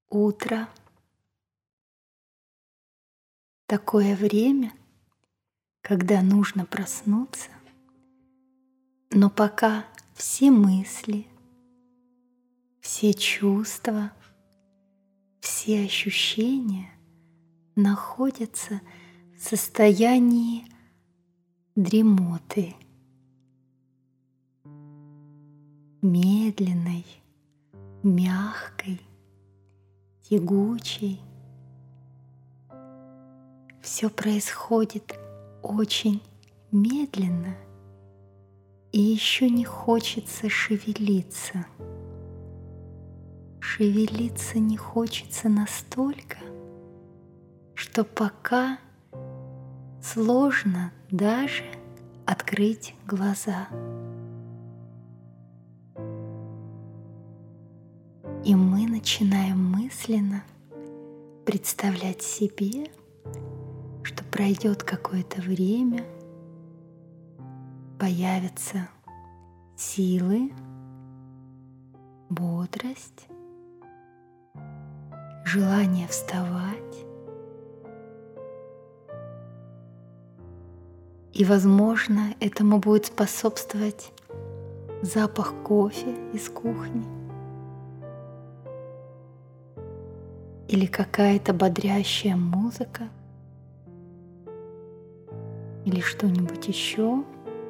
Утро. Такое время, когда нужно проснуться, но пока все мысли, все чувства, все ощущения находятся в состоянии дремоты, медленной, мягкой, тягучей. Все происходит очень медленно, и еще не хочется шевелиться. Шевелиться не хочется настолько, что пока сложно даже открыть глаза. И мы начинаем мысленно представлять себе, что пройдет какое-то время, появятся силы, бодрость, желание вставать. И, возможно, этому будет способствовать запах кофе из кухни или какая-то бодрящая музыка или что-нибудь еще.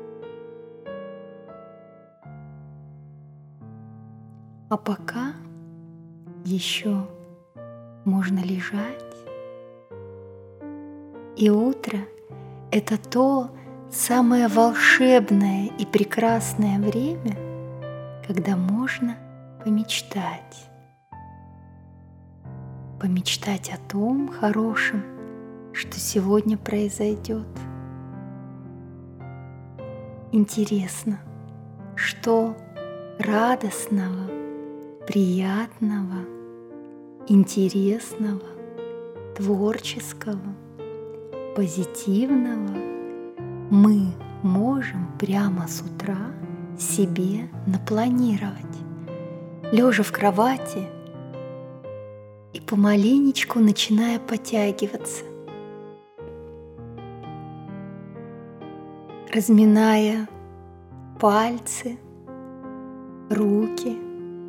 А пока еще можно лежать. И утро — это то самое волшебное и прекрасное время, когда можно помечтать. Помечтать о том хорошем, что сегодня произойдет. Интересно, что радостного, приятного, интересного, творческого, позитивного мы можем прямо с утра себе напланировать, лежа в кровати и помаленечку начиная потягиваться, разминая пальцы, руки,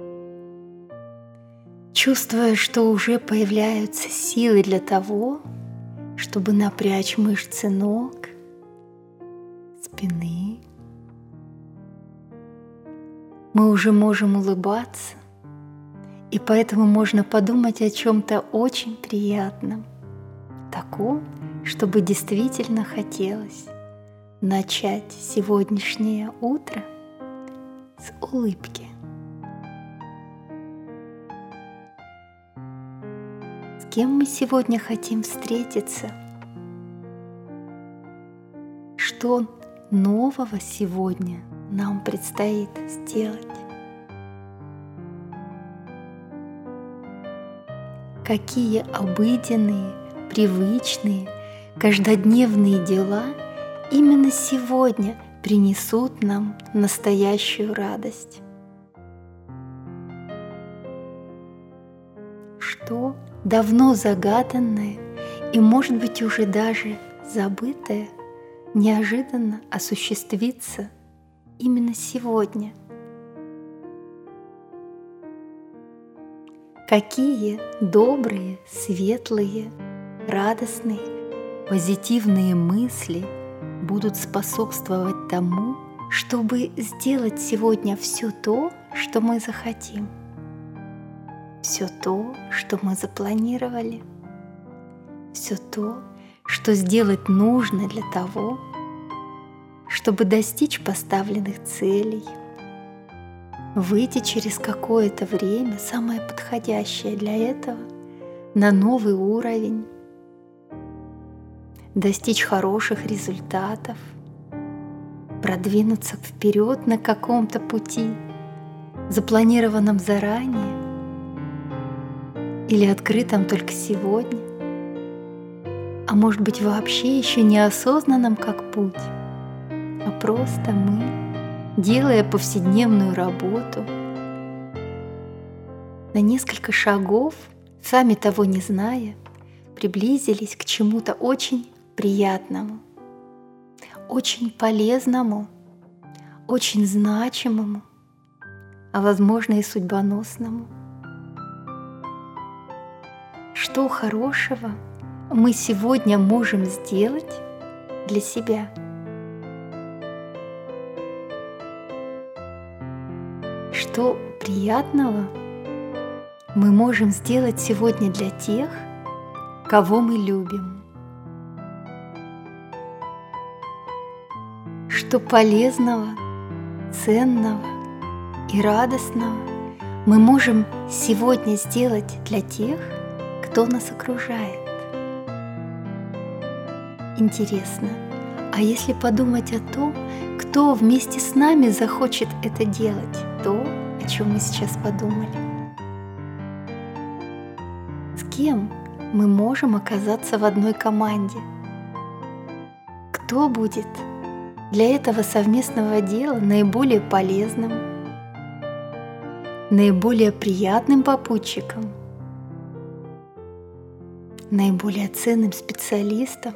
чувствуя, что уже появляются силы для того, чтобы напрячь мышцы ног, спины. Мы уже можем улыбаться, и поэтому можно подумать о чем-то очень приятном, таком, чтобы действительно хотелось начать сегодняшнее утро с улыбки. С кем мы сегодня хотим встретиться? Что нового сегодня нам предстоит сделать? Какие обыденные, привычные, каждодневные дела именно сегодня принесут нам настоящую радость? Что давно загаданное и, может быть, уже даже забытое неожиданно осуществится именно сегодня? Какие добрые, светлые, радостные, позитивные мысли будут способствовать тому, чтобы сделать сегодня все то, что мы захотим, все то, что мы запланировали, все то, что сделать нужно для того, чтобы достичь поставленных целей, выйти через какое-то время, самое подходящее для этого, на новый уровень, достичь хороших результатов, продвинуться вперед на каком-то пути, запланированном заранее или открытом только сегодня, а может быть вообще еще неосознанном как путь, а просто мы, делая повседневную работу, на несколько шагов сами того не зная, приблизились к чему-то очень приятному, очень полезному, очень значимому, а возможно и судьбоносному. Что хорошего мы сегодня можем сделать для себя? Что приятного мы можем сделать сегодня для тех, кого мы любим? Что полезного, ценного и радостного мы можем сегодня сделать для тех, кто нас окружает? Интересно, а если подумать о том, кто вместе с нами захочет это делать, то, о чем мы сейчас подумали? С кем мы можем оказаться в одной команде? Кто будет для этого совместного дела наиболее полезным, наиболее приятным попутчиком, наиболее ценным специалистом?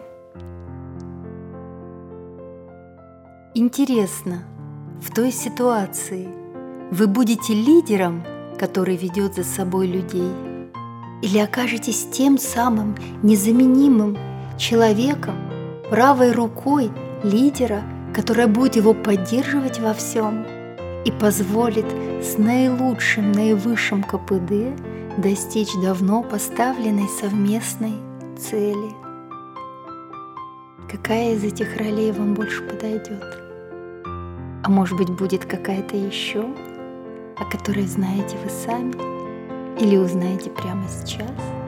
Интересно, в той ситуации вы будете лидером, который ведет за собой людей, или окажетесь тем самым незаменимым человеком, правой рукой лидера, которая будет его поддерживать во всем и позволит с наилучшим, наивысшим КПД достичь давно поставленной совместной цели? Какая из этих ролей вам больше подойдет? А может быть, будет какая-то еще, о которой знаете вы сами или узнаете прямо сейчас?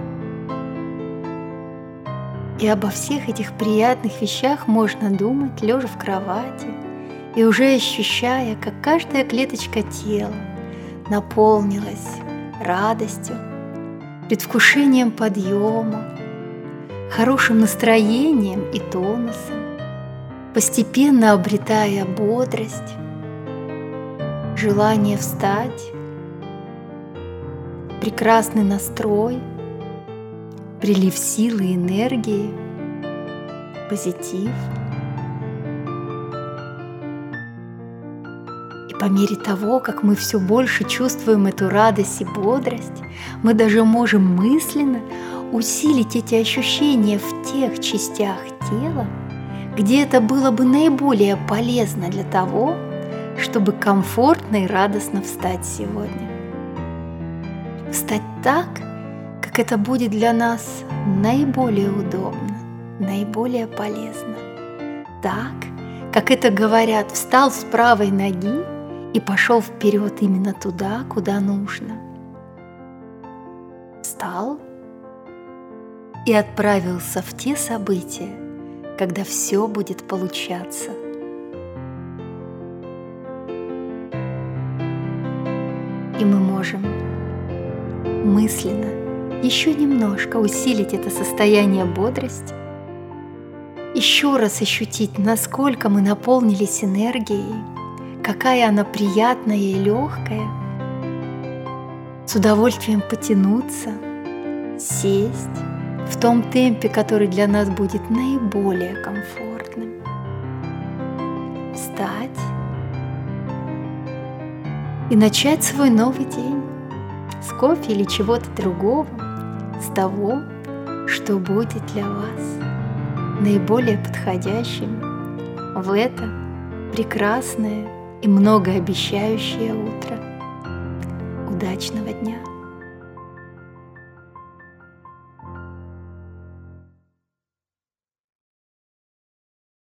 И обо всех этих приятных вещах можно думать, лежа в кровати, и уже ощущая, как каждая клеточка тела наполнилась радостью, предвкушением подъема, хорошим настроением и тонусом, постепенно обретая бодрость, желание встать, прекрасный настрой, прилив силы и энергии, позитив. И по мере того, как мы все больше чувствуем эту радость и бодрость, мы даже можем мысленно усилить эти ощущения в тех частях тела, где это было бы наиболее полезно для того, чтобы комфортно и радостно встать сегодня. Встать так, как это будет для нас наиболее удобно, наиболее полезно. Так, как это говорят, встал с правой ноги и пошел вперед именно туда, куда нужно. Встал и отправился в те события, когда все будет получаться. И мы можем мысленно еще немножко усилить это состояние бодрости, еще раз ощутить, насколько мы наполнились энергией, какая она приятная и легкая, с удовольствием потянуться, сесть в том темпе, который для нас будет наиболее комфортным, встать и начать свой новый день с кофе или чего-то другого, с того, что будет для вас наиболее подходящим в это прекрасное и многообещающее утро. Удачного дня!